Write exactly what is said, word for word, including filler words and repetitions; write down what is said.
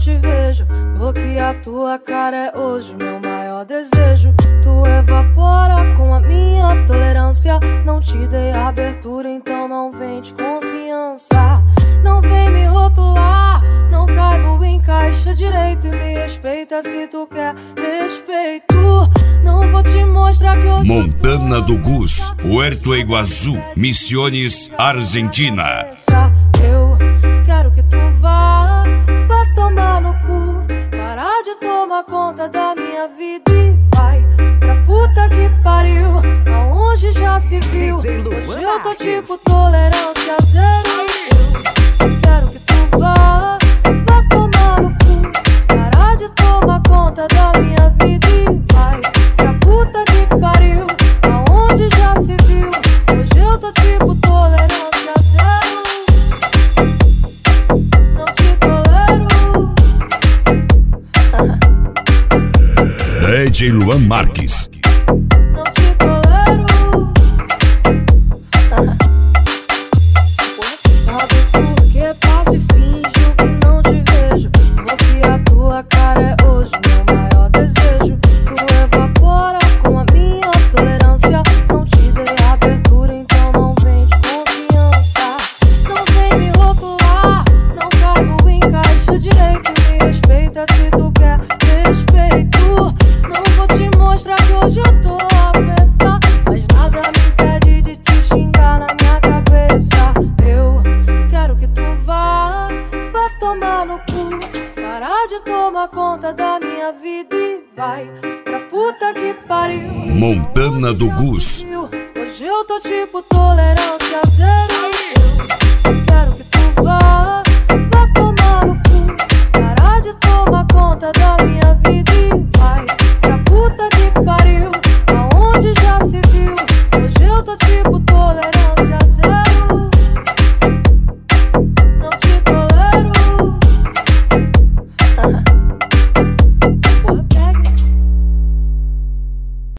te vejo. Bloquear tua cara é hoje meu maior desejo. Tu evapora com a minha tolerância. Não te dei abertura, então não vem de confiança. Não vem me rotular, não caibo em caixa direito. E me respeita se tu quer respeito. Não vou te mostrar que eu Montana do Gus, Puerto Iguaçu, Misiones, Argentina. Eu quero que tu vá, vá tomar no cu. Parar de tomar conta da minha vida e vai pra puta que pariu, aonde já se viu. Hoje eu tô tipo tolerância zero. Eu quero que tu vá, vá tomar no cu. Parar de tomar conta da minha vida e vai pra puta que pariu, aonde já se viu. Hoje eu tô tipo tolerância zero. Não te tolero. D J Luan Marques. Não te tolero. Sabe por que passo e finjo que não te vejo? Bloquear tua cara é hoje meu maior desejo. Tu evapora com a minha tolerância. Não te dei abertura, então não vem de confiança. Não vem me rotular, não caibo em caixa direito. Me respeita se tu quer respeito. Não vou te mostrar que hoje eu tô a pensar, mas nada me impede de te xingar na minha cabeça. Eu quero que tu vá, vá tomar no cu. Parar de tomar conta da minha vida e vai pra puta que pariu. Montana do Gus. Hoje eu tô tipo tolerância zero.